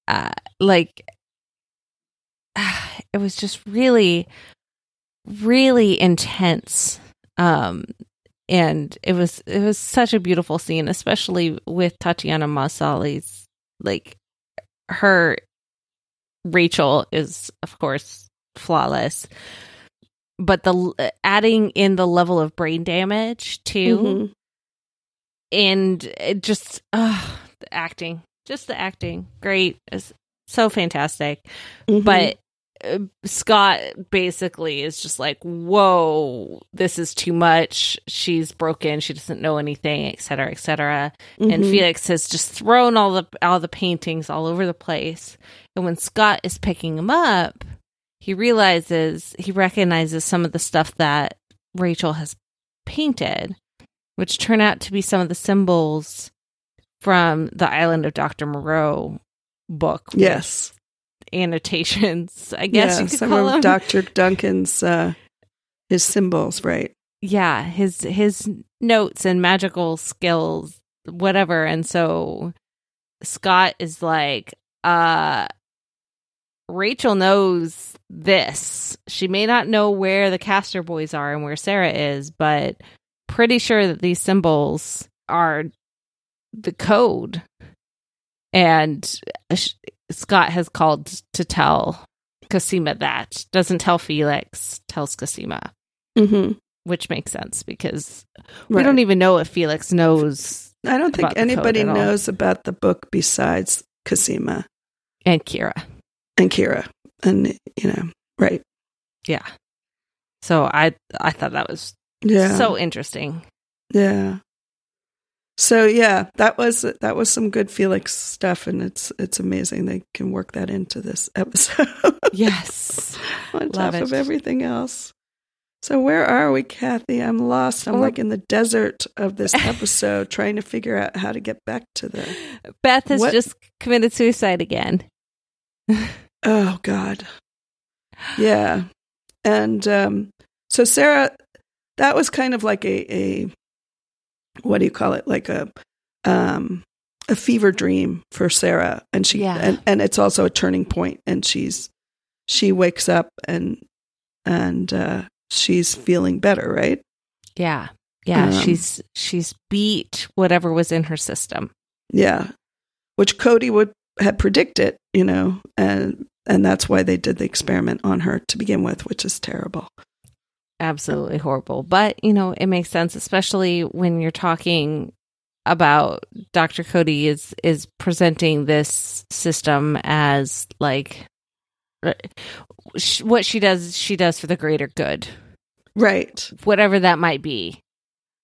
Speaker 2: It was just really, really intense. And it was such a beautiful scene, especially with Tatiana Maslany's, her Rachel is of course flawless, but adding in the level of brain damage too, and it just the acting, great, is so fantastic, but. Scott basically is just like, whoa, this is too much. She's broken. She doesn't know anything, et cetera, et cetera. And Felix has just thrown all the paintings all over the place. And when Scott is picking them up, he recognizes some of the stuff that Rachel has painted, which turn out to be some of the symbols from the Island of Dr. Moreau book.
Speaker 1: Yes.
Speaker 2: Annotations, I guess you could
Speaker 1: some
Speaker 2: call
Speaker 1: of
Speaker 2: them.
Speaker 1: Dr. Duncan's his symbols, right?
Speaker 2: Yeah, his notes and magical skills, whatever. And so Scott is like, Rachel knows this. She may not know where the Castor boys are and where Sarah is, but pretty sure that these symbols are the code. And Scott has called to tell Cosima that. Doesn't tell Felix, tells Cosima. Which makes sense because we don't even know if Felix knows.
Speaker 1: I don't think anybody knows about the book besides Cosima.
Speaker 2: And Kira.
Speaker 1: And, right.
Speaker 2: Yeah. So I thought that was so interesting.
Speaker 1: Yeah. So that was some good Felix stuff, and it's amazing they can work that into this episode.
Speaker 2: Yes,
Speaker 1: on top of everything else. So where are we, Kathy? I'm lost. I'm in the desert of this episode, trying to figure out how to get back to the.
Speaker 2: Beth has just committed suicide again.
Speaker 1: Oh God. Yeah, and so Sarah, that was kind of like a what do you call it? Like a fever dream for Sarah, and and it's also a turning point. And she wakes up and she's feeling better, right?
Speaker 2: Yeah. She's beat whatever was in her system.
Speaker 1: Yeah, which Cody had predicted, and that's why they did the experiment on her to begin with, which is terrible.
Speaker 2: Absolutely horrible. But, it makes sense, especially when you're talking about Dr. Cody is presenting this system as what she does for the greater good.
Speaker 1: Right.
Speaker 2: Whatever that might be.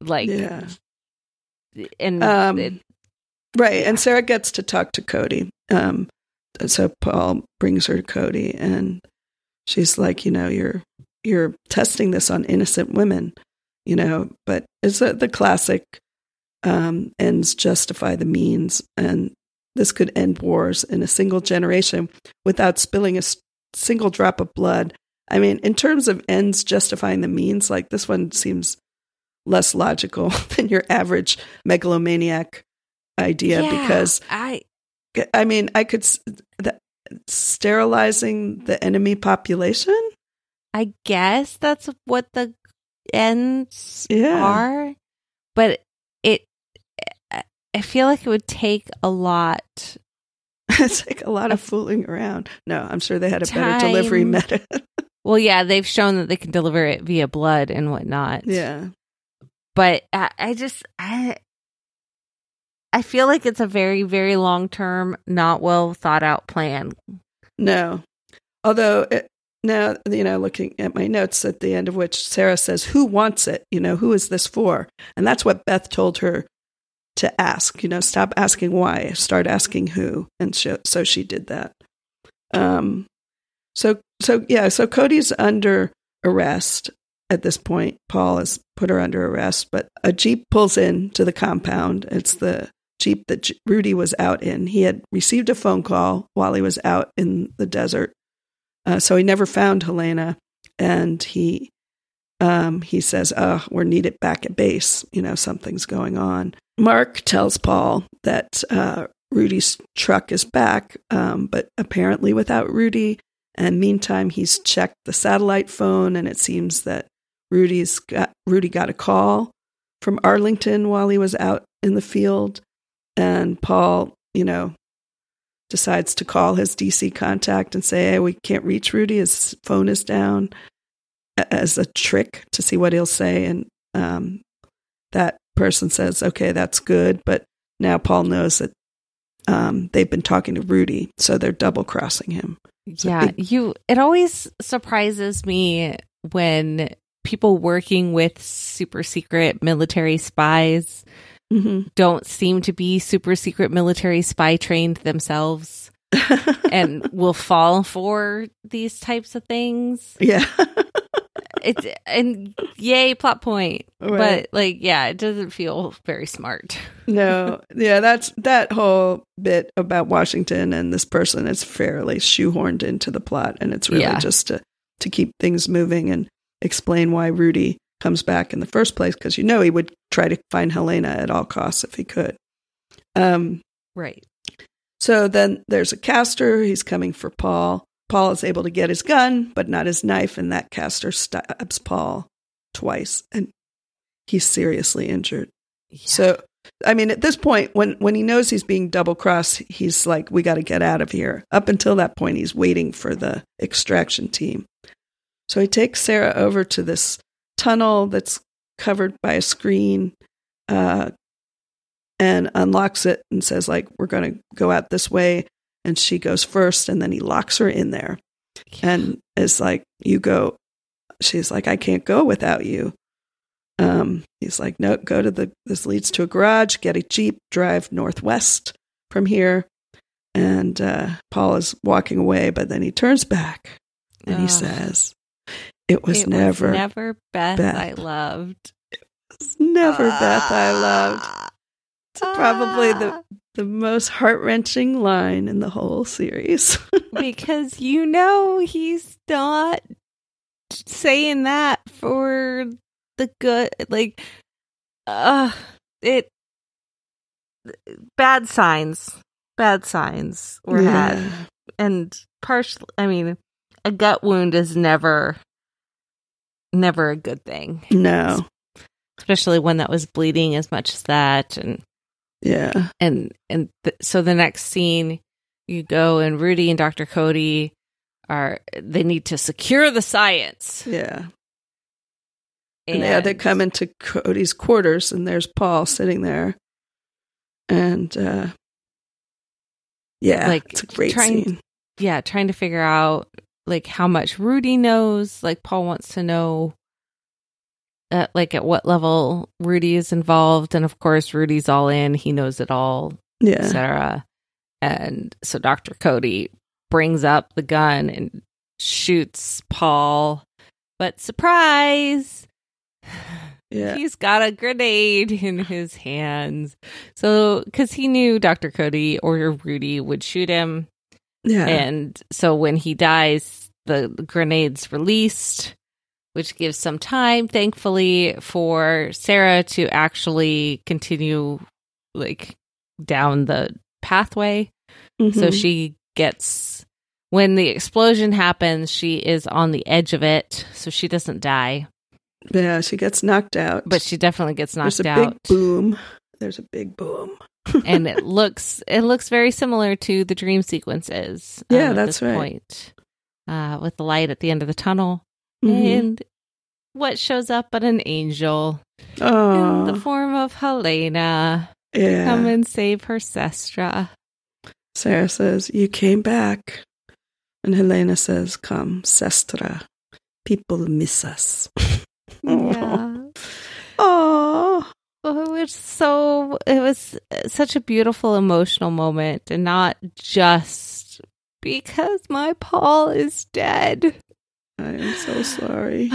Speaker 2: Like,
Speaker 1: Yeah.
Speaker 2: and
Speaker 1: right. And Sarah gets to talk to Cody. So Paul brings her to Cody, and she's like, you're testing this on innocent women, but it's the classic ends justify the means, and this could end wars in a single generation without spilling a single drop of blood. I mean, in terms of ends justifying the means, like this one seems less logical than your average megalomaniac idea, because I could sterilizing the enemy population.
Speaker 2: I guess that's what the ends are, but I feel like it would take a lot.
Speaker 1: It's like a lot of fooling around. No, I'm sure they had a better delivery method.
Speaker 2: Well, yeah, they've shown that they can deliver it via blood and whatnot.
Speaker 1: Yeah.
Speaker 2: But I feel like it's a very, very long-term, not well thought out plan.
Speaker 1: No. Although now, looking at my notes at the end of which Sarah says, who wants it? Who is this for? And that's what Beth told her to ask, stop asking why, start asking who. And so she did that. So Cody's under arrest at this point. Paul has put her under arrest, but a Jeep pulls in to the compound. It's the Jeep that Rudy was out in. He had received a phone call while he was out in the desert. So he never found Helena, and he says, we're needed back at base. Something's going on. Mark tells Paul that Rudy's truck is back, but apparently without Rudy. And meantime, he's checked the satellite phone, and it seems that Rudy got a call from Arlington while he was out in the field. And Paul, decides to call his DC contact and say, hey, we can't reach Rudy. His phone is down, as a trick to see what he'll say. And that person says, okay, that's good. But now Paul knows that they've been talking to Rudy, so they're double crossing him.
Speaker 2: Yeah, it always surprises me when people working with super secret military spies don't seem to be super secret military spy trained themselves and will fall for these types of things.
Speaker 1: Yeah.
Speaker 2: And yay, plot point.
Speaker 1: Right.
Speaker 2: But it doesn't feel very smart.
Speaker 1: No. Yeah, that whole bit about Washington and this person is fairly shoehorned into the plot, and it's really just to keep things moving and explain why Rudy comes back in the first place, because he would try to find Helena at all costs if he could.
Speaker 2: Right.
Speaker 1: So then there's a caster. He's coming for Paul. Paul is able to get his gun, but not his knife, and that caster stabs Paul twice, and he's seriously injured. Yeah. So, I mean, at this point, when he knows he's being double-crossed, he's like, we got to get out of here. Up until that point, he's waiting for the extraction team. So he takes Sarah over to this tunnel that's covered by a screen, and unlocks it and says, we're going to go out this way. And she goes first, and then he locks her in there and is like, you go. She's like, I can't go without you. He's like, no, go to this leads to a garage, get a Jeep, drive northwest from here. And Paul is walking away, but then he turns back and he says, it was never
Speaker 2: Beth I loved.
Speaker 1: It was never Beth I loved. It's probably the most heart-wrenching line in the whole series.
Speaker 2: Because he's not saying that for the good. Bad signs were had. And a gut wound is never a good thing.
Speaker 1: No.
Speaker 2: Especially one that was bleeding as much as that. And
Speaker 1: yeah.
Speaker 2: So the next scene, you go and Rudy and Dr. Cody they need to secure the science.
Speaker 1: Yeah. And they come into Cody's quarters, and there's Paul sitting there. And it's a great scene.
Speaker 2: Yeah, trying to figure out how much Rudy knows. Paul wants to know at what level Rudy is involved. And of course, Rudy's all in. He knows it all,
Speaker 1: Yeah.
Speaker 2: etc. And so Dr. Cody brings up the gun and shoots Paul. But surprise!
Speaker 1: Yeah.
Speaker 2: He's got a grenade in his hands. So, because he knew Dr. Cody or Rudy would shoot him.
Speaker 1: Yeah.
Speaker 2: And so when he dies, the grenade's released, which gives some time, thankfully, for Sarah to actually continue down the pathway.
Speaker 1: Mm-hmm.
Speaker 2: So she gets, when the explosion happens, she is on the edge of it, so she doesn't die.
Speaker 1: Yeah, she gets knocked out.
Speaker 2: But she definitely gets knocked out.
Speaker 1: There's a big boom. There's a big boom.
Speaker 2: And it looks very similar to the dream sequences.
Speaker 1: Yeah, that's right.
Speaker 2: Point, with the light at the end of the tunnel.
Speaker 1: Mm-hmm.
Speaker 2: And what shows up but an angel
Speaker 1: in
Speaker 2: the form of Helena.
Speaker 1: Yeah.
Speaker 2: Come and save her Sestra.
Speaker 1: Sarah says, "You came back." And Helena says, "Come, Sestra. People miss us."
Speaker 2: Yeah.
Speaker 1: Oh.
Speaker 2: It was such a beautiful emotional moment, and not just because my Paul is dead.
Speaker 1: I am so sorry.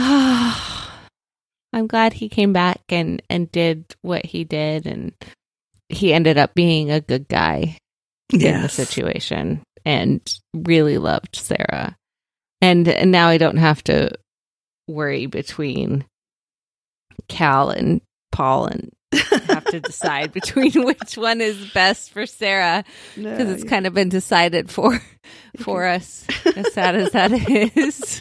Speaker 2: I'm glad he came back and did what he did, and he ended up being a good guy in the situation and really loved Sarah. And now I don't have to worry between Cal and Paul and have to decide between which one is best for Sarah, because it's kind of been decided for us, as sad as that is.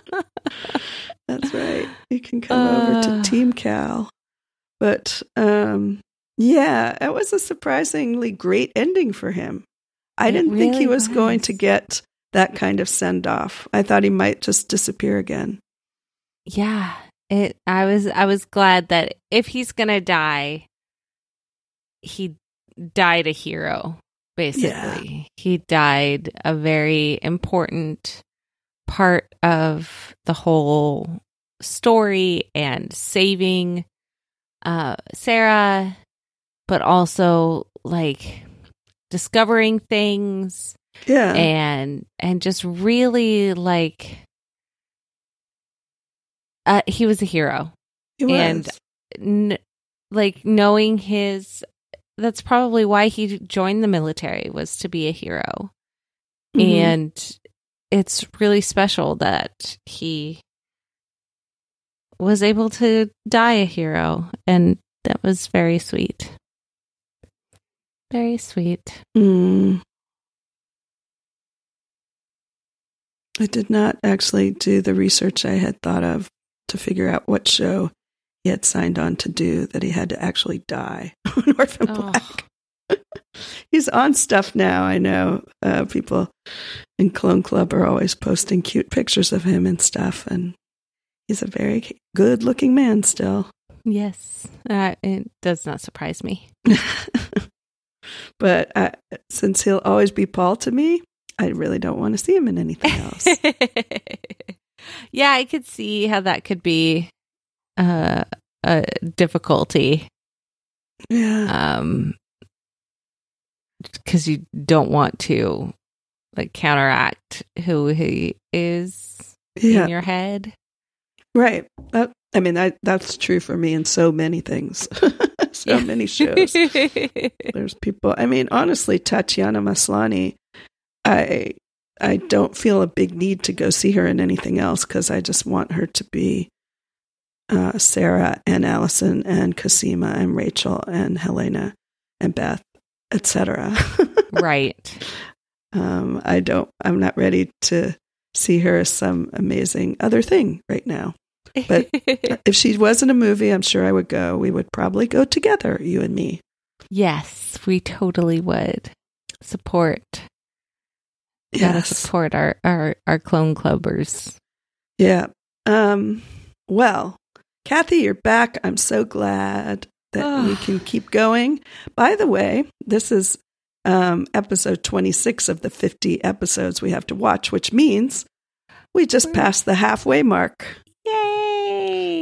Speaker 1: That's right. You can come over to Team Cal. But yeah, it was a surprisingly great ending for him. I didn't think he was going to get that kind of send off. I thought he might just disappear again.
Speaker 2: Yeah. I was glad that if he's gonna die, he died a hero, basically. Yeah. He died a very important part of the whole story and saving Sarah, but also discovering things.
Speaker 1: Yeah.
Speaker 2: And just really he was a hero.
Speaker 1: He was.
Speaker 2: And knowing that's probably why he joined the military, was to be a hero. Mm-hmm. And it's really special that he was able to die a hero. And that was very sweet. Very sweet.
Speaker 1: I did not actually do the research I had thought of to figure out what show he had signed on to do that he had to actually die on Orphan Black. He's on stuff now. I know people in Clone Club are always posting cute pictures of him and stuff, and he's a very good-looking man still.
Speaker 2: Yes, it does not surprise me.
Speaker 1: But since he'll always be Paul to me, I really don't want to see him in anything else.
Speaker 2: Yeah, I could see how that could be a difficulty.
Speaker 1: Yeah.
Speaker 2: Because you don't want to counteract who he is in your head. Right.
Speaker 1: That's true for me in so many things. Many shows. There's people. Honestly, Tatiana Maslany, I don't feel a big need to go see her in anything else, because I just want her to be Sarah and Allison and Cosima and Rachel and Helena and Beth, etc.
Speaker 2: Right.
Speaker 1: I'm not ready to see her as some amazing other thing right now. But if she was in a movie, I'm sure I would go. We would probably go together, you and me.
Speaker 2: Yes, we totally would. Support.
Speaker 1: Yes.
Speaker 2: Gotta support our Clone Clubbers.
Speaker 1: Yeah. Well, Kathy, you're back. I'm so glad that we can keep going. By the way, this is episode 26 of the 50 episodes we have to watch, which means we just passed the halfway mark.
Speaker 2: Yay!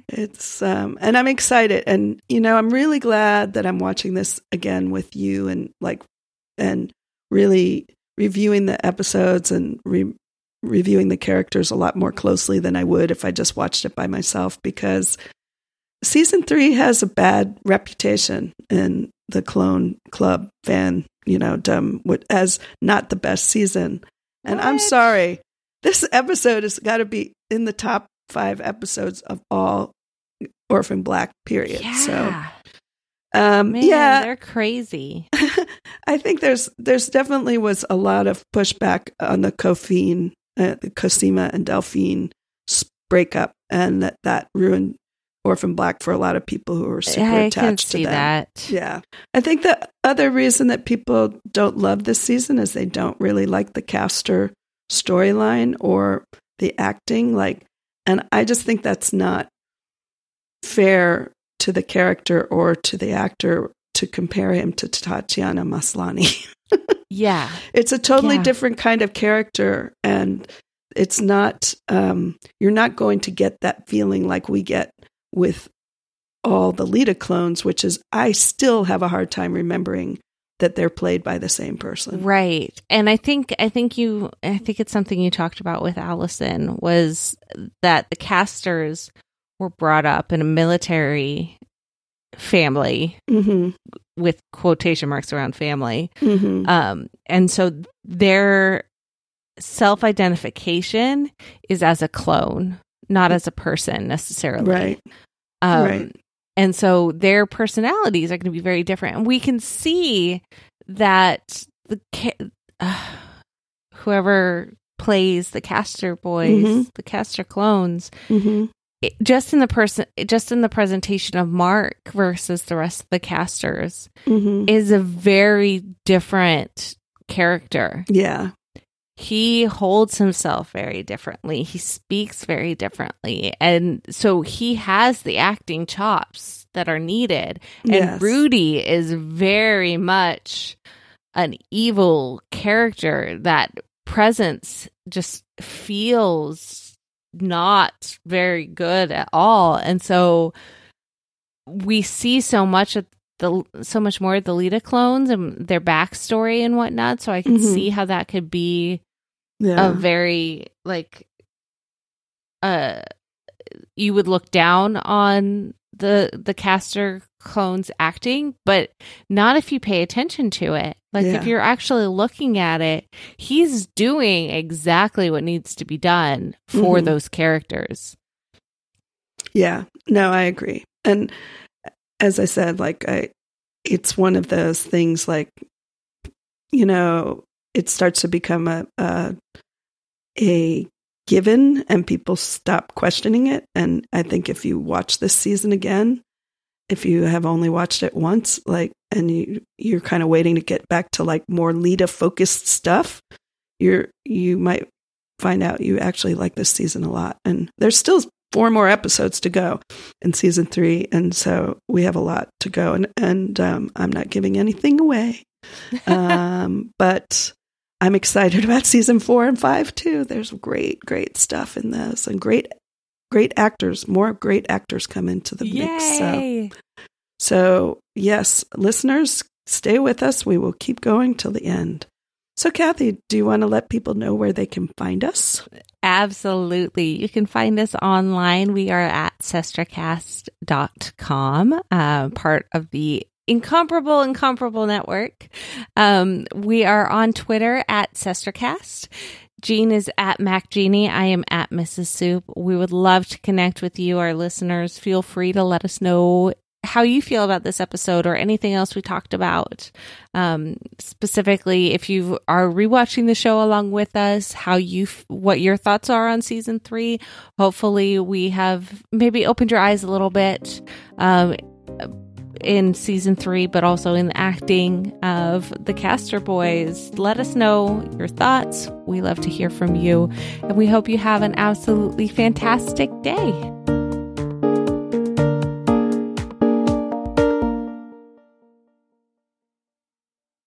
Speaker 1: It's and I'm excited, and I'm really glad that I'm watching this again with you, and really reviewing the episodes and reviewing the characters a lot more closely than I would if I just watched it by myself, because season 3 has a bad reputation in the Clone Club fan, as not the best season. And I'm sorry, this episode has got to be in the top 5 episodes of all Orphan Black, period.
Speaker 2: Yeah.
Speaker 1: So,
Speaker 2: Man, they're crazy.
Speaker 1: I think there's definitely was a lot of pushback on the Cosima and Delphine breakup, and that ruined Orphan Black for a lot of people who were super attached to them.
Speaker 2: That.
Speaker 1: Yeah. I think the other reason that people don't love this season is they don't really like the Castor storyline or the acting. And I just think that's not fair to the character or to the actor to compare him to Tatiana Maslany.
Speaker 2: Yeah.
Speaker 1: It's a totally different kind of character, and it's not, you're not going to get that feeling like we get with all the Lita clones, which is, I still have a hard time remembering that they're played by the same person.
Speaker 2: Right. And I think it's something you talked about with Allison, was that the Castors were brought up in a military family, with quotation marks around family. And so their self-identification is as a clone, not as a person necessarily.
Speaker 1: Right. Right.
Speaker 2: And so their personalities are going to be very different. And we can see that whoever plays the Castor boys, the Castor clones, just in the presentation of Mark versus the rest of the Castors, is a very different character.
Speaker 1: Yeah.
Speaker 2: He holds himself very differently. He speaks very differently. And so he has the acting chops that are needed. And Rudy is very much an evil character. That presence just feels not very good at all. And so we see so much more of the Lita clones and their backstory and whatnot. So I can see how that could be a very, you would look down on the Castor clones acting, but not if you pay attention to it. If you're actually looking at it, he's doing exactly what needs to be done for those characters.
Speaker 1: Yeah, no, I agree. And as I said, it's one of those things, it starts to become a given, and people stop questioning it. And I think if you watch this season again, if you have only watched it once, and you're kind of waiting to get back to more Lita focused stuff, you might find out you actually like this season a lot. And there's still 4 more episodes to go in season 3, and so we have a lot to go. And I'm not giving anything away, but I'm excited about season 4 and 5 too. There's great stuff in this, and great actors. More great actors come into the mix. So yes, listeners, stay with us. We will keep going till the end. So Kathy, do you want to let people know where they can find us?
Speaker 2: Absolutely. You can find us online. We are at sestracast.com, part of the incomparable network. We are on Twitter at Sestracast. Jean is at MacGenie. I am at Mrs. Soup. We would love to connect with you, our listeners. Feel free to let us know how you feel about this episode or anything else we talked about. Specifically, if you are rewatching the show along with us, what your thoughts are on season 3. Hopefully we have maybe opened your eyes a little bit in season 3, but also in the acting of the Castor boys. Let us know your thoughts. We love to hear from you, and we hope you have an absolutely fantastic day.